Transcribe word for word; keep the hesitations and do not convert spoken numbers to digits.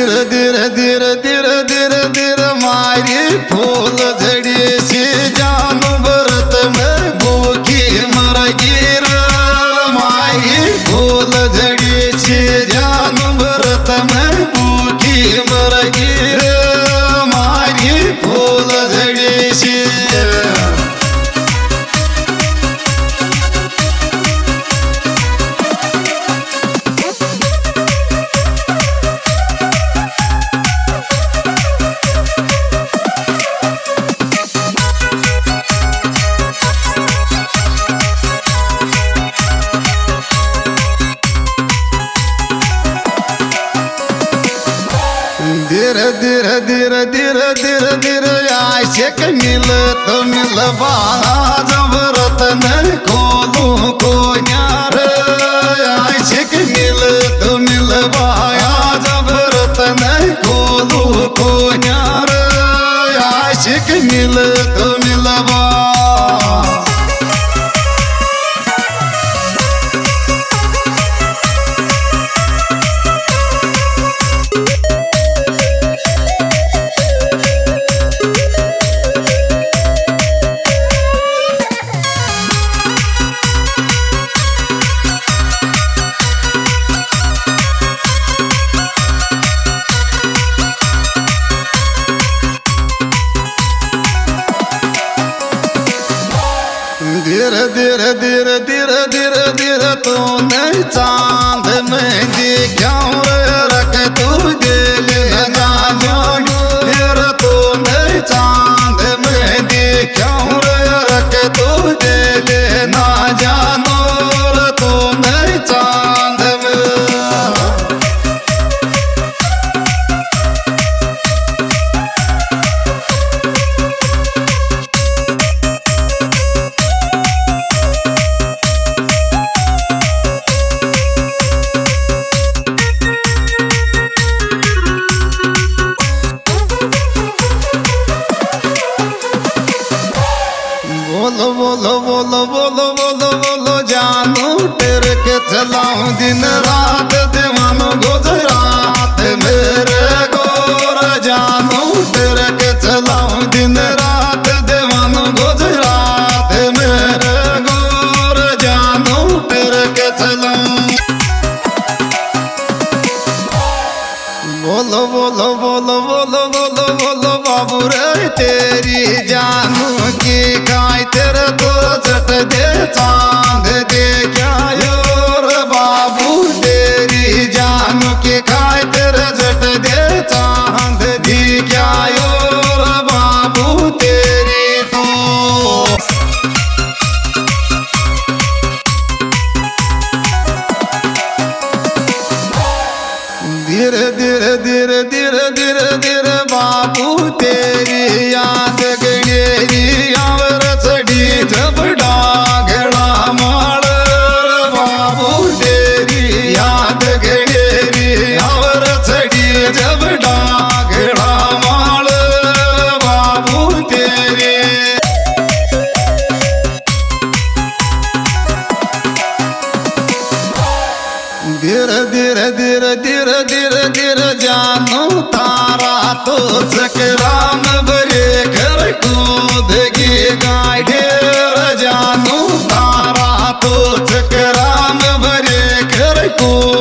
धीरे धीरे धीरे धीरे धीरे धीरे मारी फूल झड़ी सी जानू व्रत में भूखी मर गिर मारी फूल झड़ी सी जानू व्रत में भूखी मर गिर मारी फूल झड़ी सी धीरे धीरे धीरे धीरे धीरे धीरे आशिक मिल तो मिल जब रतन खोलू को न्यार आशिक मिल तो मिल जब रतन खोलू को न्यार आशिक मिल तो मिलवा धीरे धीरे धीरे धीरे धीरे धीरे तो नहीं चांद में दिखाऊं रख तू दिल लगा जोड़ तो नहीं चांद में दिखाऊं रख तू दिल ना जानो तो नहीं चांद में बोलो बोलो बोलो बोलो बोलो बोलो जानू तेरे के चलाऊं दिन रात दीवानो गुजरात मेरे गोर जानू तेरे के चलाऊं दिन रात दीवानो गुजरात मेरे गोर जानू तेरे के चलाऊं बोलो बोलो बोलो बोलो बोलो बोलो बाबू रे तेरी जानू की गाय तेरे तो जट दे चांद दे क्या योर बाबू तेरी जानू की गाय तेरे जट दे चांद दी क्या योर बाबू तेरी तो धीरे धीरे धीरे धीरे धीरे धीरे बाबू तेरी याद गणेरी आवर चढ़ी जब डागड़ा माल बाबू तेरी याद गणेरी आवर चढ़ी जब डागड़ा माल बाबू तेरी धीरे धीरे धीरे धीरे धीरे धीरे जानू तारा तो चकराम बरे घर कूद की गाय ढेर जानू तारा तो चकराम बरे घर कूद